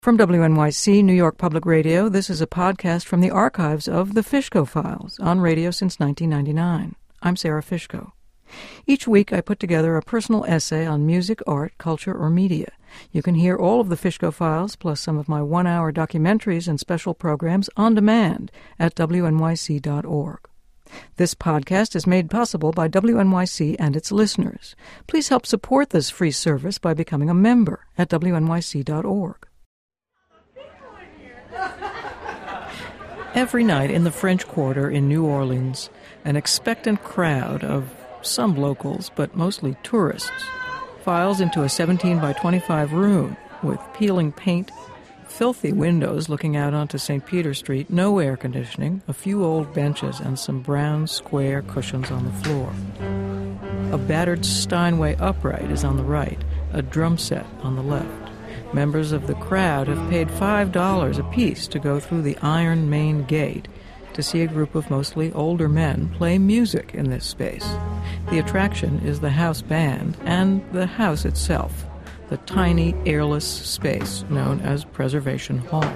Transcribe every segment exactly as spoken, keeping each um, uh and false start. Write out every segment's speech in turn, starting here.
From W N Y C, New York Public Radio, this is a podcast from the archives of The Fishko Files, on radio since nineteen ninety-nine. I'm Sarah Fishko. Each week I put together a personal essay on music, art, culture, or media. You can hear all of The Fishko Files, plus some of my one-hour documentaries and special programs on demand at W N Y C dot org. This podcast is made possible by W N Y C and its listeners. Please help support this free service by becoming a member at W N Y C dot org. Every night in the French Quarter in New Orleans, an expectant crowd of some locals, but mostly tourists, files into a seventeen by twenty-five room with peeling paint, filthy windows looking out onto Saint Peter Street, no air conditioning, a few old benches, and some brown square cushions on the floor. A battered Steinway upright is on the right, a drum set on the left. Members of the crowd have paid five dollars apiece to go through the iron main gate to see a group of mostly older men play music in this space. The attraction is the house band and the house itself, the tiny, airless space known as Preservation Hall.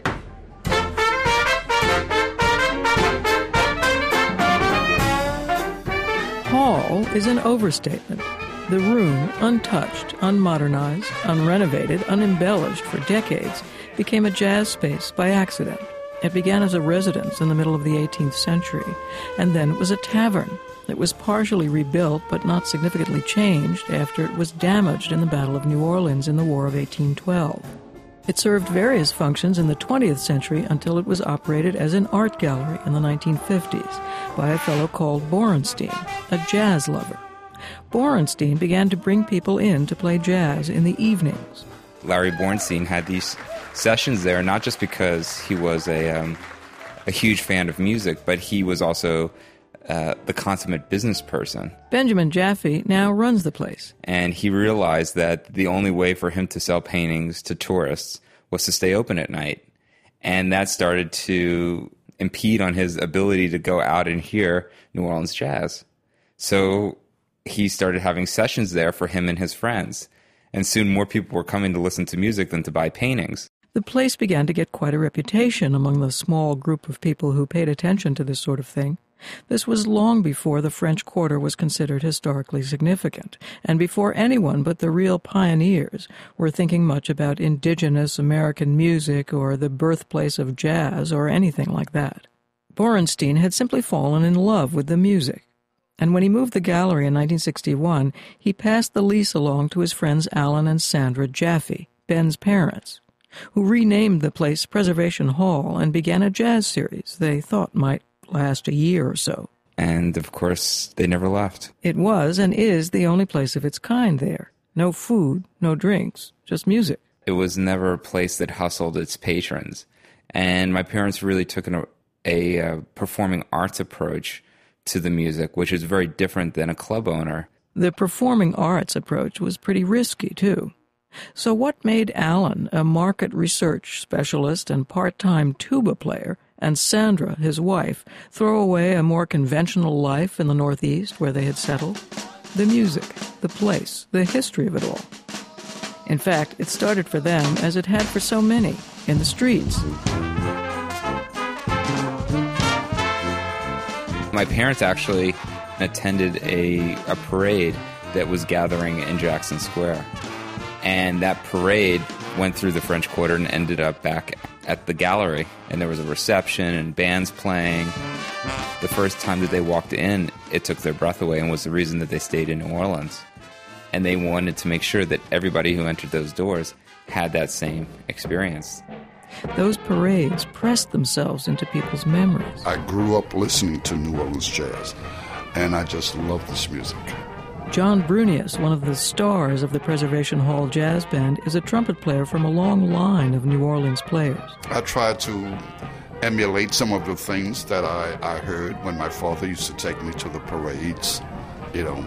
Hall is an overstatement. The room, untouched, unmodernized, unrenovated, unembellished for decades, became a jazz space by accident. It began as a residence in the middle of the eighteenth century, and then it was a tavern. It was partially rebuilt but not significantly changed after it was damaged in the Battle of New Orleans in the War of eighteen twelve. It served various functions in the twentieth century until it was operated as an art gallery in the nineteen fifties by a fellow called Borenstein, a jazz lover. Borenstein began to bring people in to play jazz in the evenings. Larry Borenstein had these sessions there, not just because he was a um, a huge fan of music, but he was also uh, the consummate business person. Benjamin Jaffe now runs the place. And he realized that the only way for him to sell paintings to tourists was to stay open at night. And that started to impede on his ability to go out and hear New Orleans jazz. So he started having sessions there for him and his friends. And soon more people were coming to listen to music than to buy paintings. The place began to get quite a reputation among the small group of people who paid attention to this sort of thing. This was long before the French Quarter was considered historically significant, and before anyone but the real pioneers were thinking much about indigenous American music or the birthplace of jazz or anything like that. Borenstein had simply fallen in love with the music. And when he moved the gallery in nineteen sixty-one, he passed the lease along to his friends Alan and Sandra Jaffe, Ben's parents, who renamed the place Preservation Hall and began a jazz series they thought might last a year or so. And, of course, they never left. It was and is the only place of its kind there. No food, no drinks, just music. It was never a place that hustled its patrons. And my parents really took an, a, a performing arts approach to the music, which is very different than a club owner. The performing arts approach was pretty risky, too. So what made Alan, a market research specialist and part-time tuba player, and Sandra, his wife, throw away a more conventional life in the Northeast where they had settled? The music, the place, the history of it all. In fact, it started for them as it had for so many, in the streets. My parents actually attended a, a parade that was gathering in Jackson Square. And that parade went through the French Quarter and ended up back at the gallery. And there was a reception and bands playing. The first time that they walked in, it took their breath away and was the reason that they stayed in New Orleans. And they wanted to make sure that everybody who entered those doors had that same experience. Those parades pressed themselves into people's memories. I grew up listening to New Orleans jazz, and I just love this music. John Brunius, one of the stars of the Preservation Hall Jazz Band, is a trumpet player from a long line of New Orleans players. I try to emulate some of the things that I, I heard when my father used to take me to the parades, you know.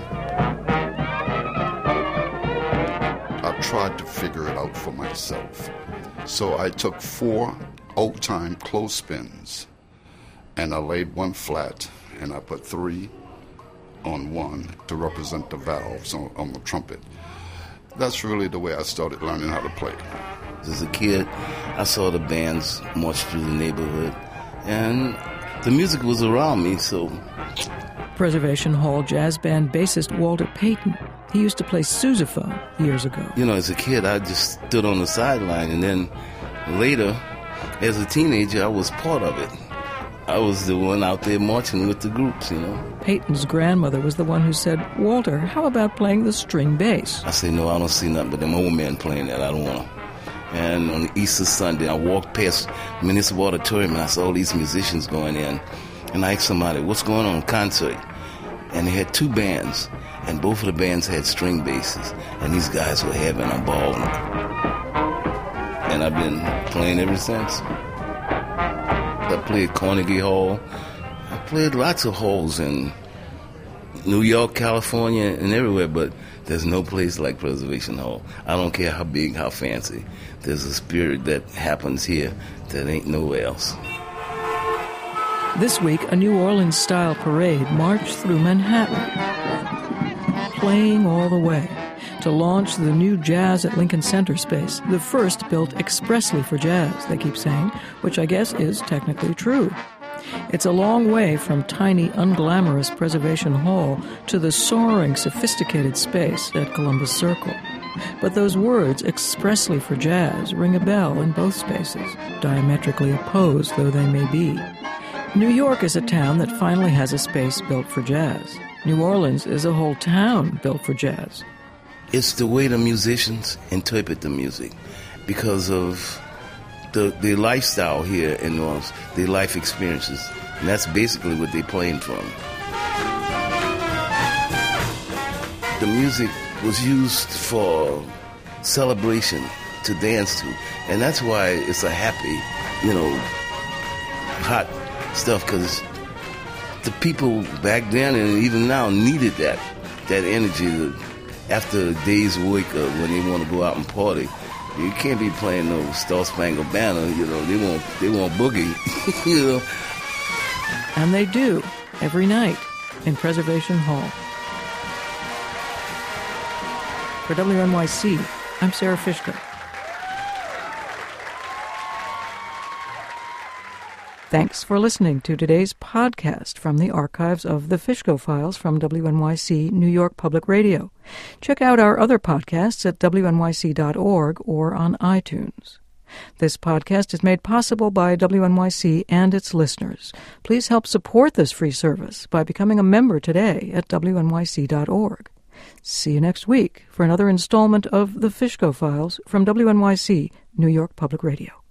I tried to figure it out for myself. So I took four old-time clothespins, and I laid one flat, and I put three on one to represent the valves on, on the trumpet. That's really the way I started learning how to play. As a kid, I saw the bands march through the neighborhood, and the music was around me, so... Preservation Hall jazz band bassist Walter Payton. He used to play sousaphone years ago. You know, as a kid, I just stood on the sideline, and then later, as a teenager, I was part of it. I was the one out there marching with the groups, you know. Payton's grandmother was the one who said, Walter, how about playing the string bass? I said, no, I don't see nothing but them old men playing that. I don't want to. And on Easter Sunday, I walked past Municipal Auditorium, and I saw all these musicians going in. And I asked somebody, what's going on, concert? And they had two bands, and both of the bands had string basses. And these guys were having a ball. And I've been playing ever since. I played Carnegie Hall. I played lots of halls in New York, California, and everywhere, but there's no place like Preservation Hall. I don't care how big, how fancy. There's a spirit that happens here that ain't nowhere else. This week, a New Orleans-style parade marched through Manhattan, playing all the way, to launch the new Jazz at Lincoln Center space, the first built expressly for jazz, they keep saying, which I guess is technically true. It's a long way from tiny, unglamorous Preservation Hall to the soaring, sophisticated space at Columbus Circle. But those words, expressly for jazz, ring a bell in both spaces, diametrically opposed though they may be. New York is a town that finally has a space built for jazz. New Orleans is a whole town built for jazz. It's the way the musicians interpret the music because of the the lifestyle here in New Orleans, their life experiences. And that's basically what they're playing from. The music was used for celebration, to dance to. And that's why it's a happy, you know, hot stuff, because the people back then and even now needed that, that energy to, after a day's work, uh, when they want to go out and party. You can't be playing no Star Spangled Banner, you know, they want, they want boogie, you know. And they do, every night, in Preservation Hall. For W N Y C, I'm Sarah Fishko. Thanks for listening to today's podcast from the archives of the Fishko Files from W N Y C New York Public Radio. Check out our other podcasts at W N Y C dot org or on iTunes. This podcast is made possible by W N Y C and its listeners. Please help support this free service by becoming a member today at W N Y C dot org. See you next week for another installment of the Fishko Files from W N Y C New York Public Radio.